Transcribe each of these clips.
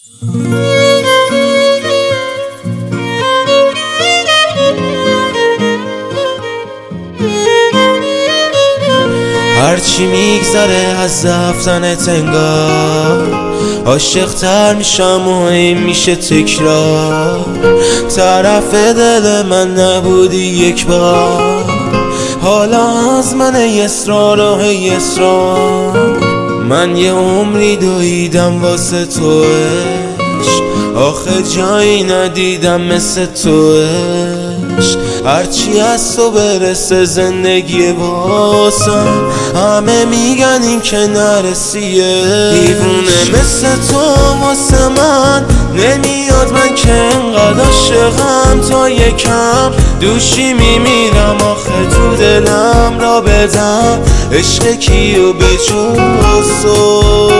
هرچی میگذره از رفتنت انگار عاشق تر میشم و این میشه تکرار. طرف دل من نبودی یک بار، حالا از من اصرار و اصرار. من یه عمری دویدم واسه تو عشق، آخه جایی ندیدم مثل تو عشق. هرچی از تو برسه زندگی واسم، همه میگن این که نرسیه. دیوونه مثل تو واسه من نمیاد، من که انقدر عاشقم تا یکم دوشی میمیرم. آخه تو دلم را بدم عشق کیو به جز تو.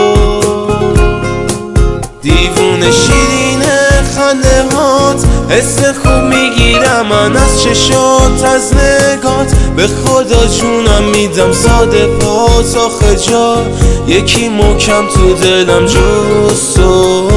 دیوونه شیرینه خنده هات، حس خوب میگیرم من از چشات از نگات. به خدا جونم میدم ساده پات، آخه جا یکی محکم تو دلم جز تو.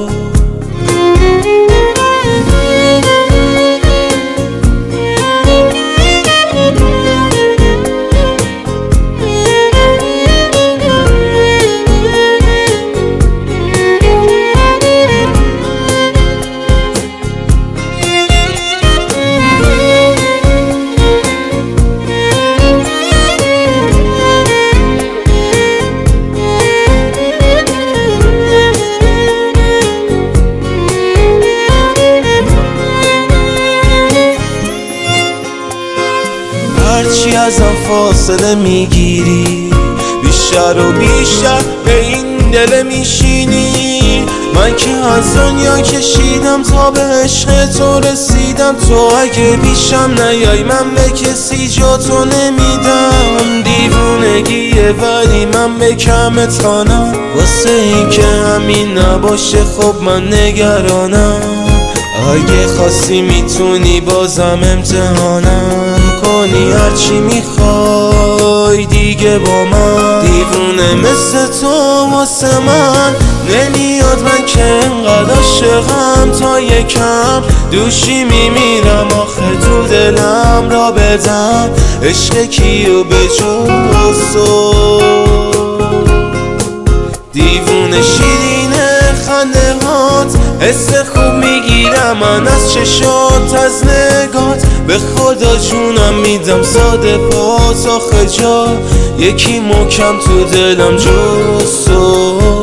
هرچی ازم فاصله میگیری بیشتر و بیشتر به این دل میشینی. من که از دنیا کشیدم تا به عشق تو رسیدم. تو اگه پیشم نیای من به کسی جا تو نمیدم. دیوونگیه ولی من به کمت خانم، واسه این که همین نباشه خب من نگرانم. اگه خواستی میتونی بازم امتحانم کنی، هرچی میخوای دیگه با من. دیوونه مثل تو واسه من نمیاد، من که انقدر عاشقم تا یکم دوشی میمیرم. آخه تو دلم را بدم عشق کیو به جز تو. دیوونه شیرینه خنده هات، حس خوب میگیرم من از چشات از نگات. به خدا جونم میدم ساده پات، آخه جا یکی محکم تو دلم جز تو.